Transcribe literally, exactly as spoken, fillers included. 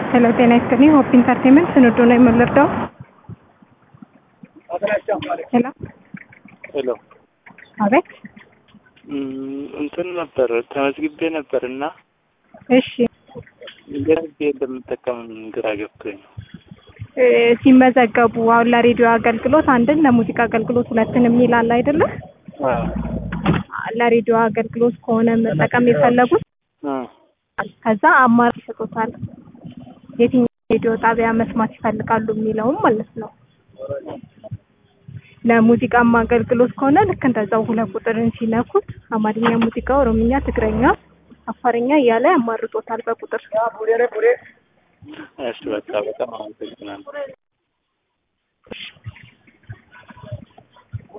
Hello, ጤና ይስጥልኝ ሆፕ ኢንተርቴይንመንት ስንዱ ነው የምንረዳው? ሄሎ ሄሎ አቤት። እንትን ነበር ተመዝግቤ ነበርና እሺ እንግዲህ እንደምጠቀም ግራ ገብቶኝ ነው። ሲመዘገቡ አሁን ለሬዲዮ አገልግሎት አንድን ለሙዚቃ አገልግሎት ሁለትንም ይላል አይደለ? አዎ ለሬዲዮ አገልግሎት ከሆነ መጠቀም የፈለጉት ከዛ አማራጭ ይሰጡታል። የትኛው ሬዲዮ ጣቢያ መስማት ይፈልጋሉ የሚለውም ማለት ነው። ለሙዚቃም አገልግሎት ከሆነ ልክ እንደዛው ሁለት ቁጥርን ሲነኩት አማርኛ ሙዚቃ፣ ኦሮምኛ፣ ትግረኛ፣ አፋርኛ እያለ ያማርጦታል በቁጥር። እሺ በቃ በጣም አመሰግናለሁ።